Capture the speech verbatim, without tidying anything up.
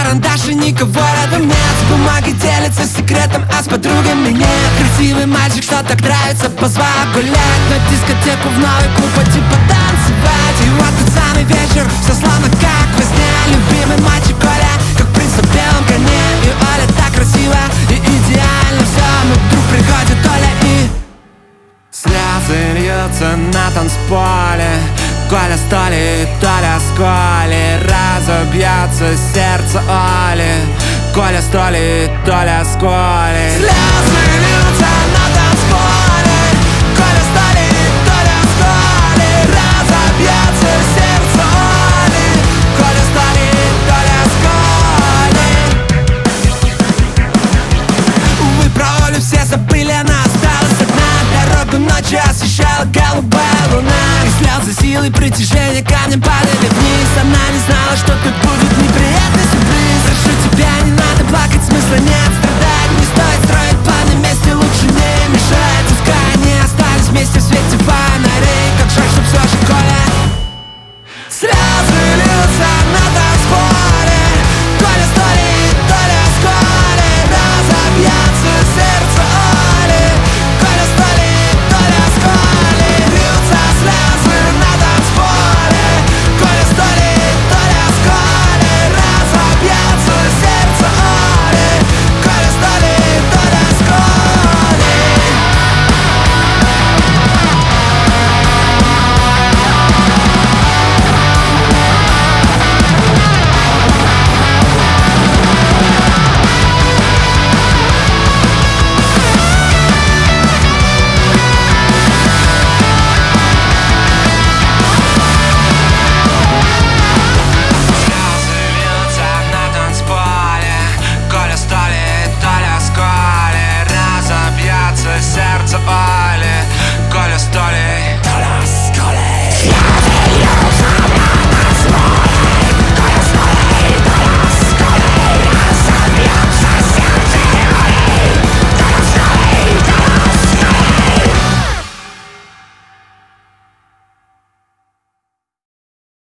карандаши, никого рядом нет. С бумагой делится секретом, а с подругами нет. Красивый мальчик, что так нравится, позвал гулять на дискотеку, в новый клуб, типа танцевать. И вот тот самый вечер, все словно как во сне. Любимый мальчик Коля, как принц на белом коне. И Оля так красиво и идеально все. Но вдруг приходит Оля и слезы льются на танцполе. Коля столит, Толя с Колей. Разобьется сердце Оли. Коля столит, Толя с Колей. Слезы льются на танцполе. Коля столит, Толя с Колей. Разобьется сердце Оли. Коля столит, Толя с Колей. Увы, про Олю все забыли, она осталась одна. Дорогу ночью освещала голубая луна. И слезы силы притяжения камнем падали вниз. Она не знала, что тут будет неприятный сюрприз. Прошу тебя, не надо плакать, смысла нет страдать. Не стоит строить планы вместе, лучше не мешать. Пускай они остались вместе в свете фонарей. Как жаль, что все же Коля